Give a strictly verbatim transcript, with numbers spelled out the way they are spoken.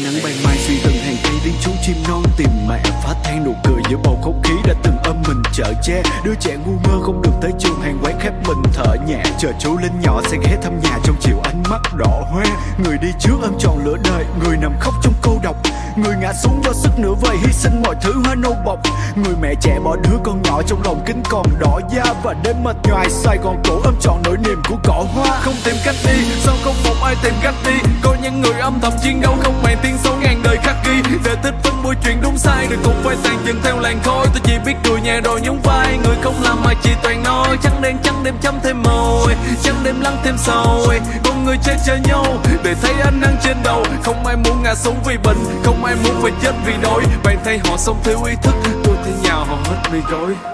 nắng ban mai suy từng hàng cây tiếng chú chim non tìm mẹ phá tan nụ cười giữa bầu không khí đã từng âm mình chở che. Đứa trẻ ngu ngơ không được tới trường, hàng quán khép mình thở nhẹ chờ chú linh nhỏ sẽ ghé thăm nhà trong chiều ánh mắt đỏ hoe. Người đi trước ôm trọn lửa đời, người nằm khóc trong cô độc, người ngã xuống do sức nửa vời hy sinh mọi thứ hoa nâu bọc. Người mẹ trẻ bỏ đứa con nhỏ trong lòng kính còn đỏ da, và đêm mệt nhoài Sài Gòn cổ ôm trọn nỗi niềm của cỏ hoa. Không tìm cách đi, sao không một ai tìm cách đi, có những người âm thầm chiến đấu không màng tiếng xấu ngàn đời khắc ghi. Để thích phân bua chuyện đúng sai rồi cùng phai tàn dần theo làn khói. Tôi chỉ biết cười nhẹ rồi nhún vai, người không làm mà chỉ toàn nói. Trắng đen trắng đêm chấm thêm màu, trắng đêm lắng thêm sầu. Con người chơi chơi nhau để thấy ánh nắng trên đầu. Không ai muốn ngã sống vì bệnh, không ai muốn phải chết vì đói. Bạn thấy họ sống thiếu ý thức, tôi thấy nhà họ hết vì rối.